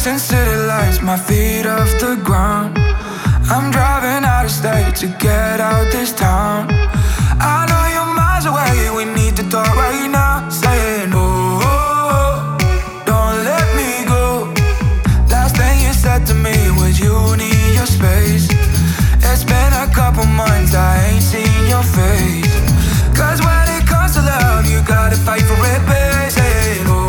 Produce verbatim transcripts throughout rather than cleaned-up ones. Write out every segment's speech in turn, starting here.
in city lights, my feet off the ground. I'm driving out of state to get out this town. I know you're miles away, we need to talk right now. Saying, oh, oh, oh, don't let me go. Last thing you said to me was you need your space. It's been a couple months, I ain't seen your face. Cause when it comes to love, you gotta fight for it, babe. Saying, oh,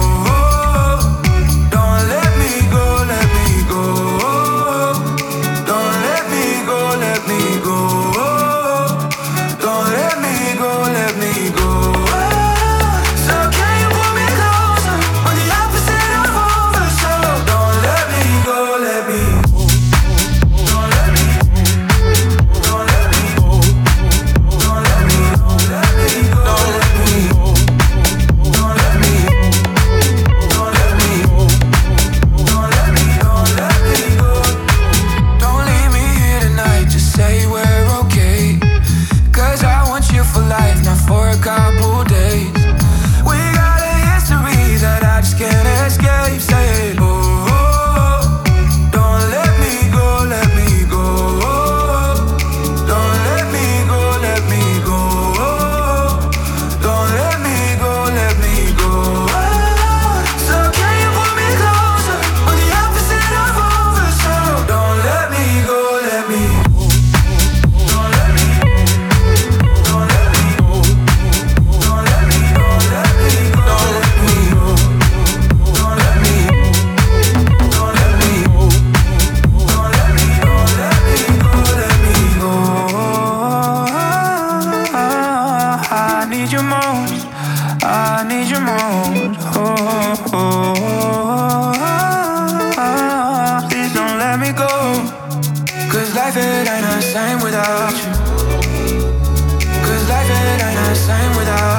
life it ain't the same without you. Cause life it ain't the same without you.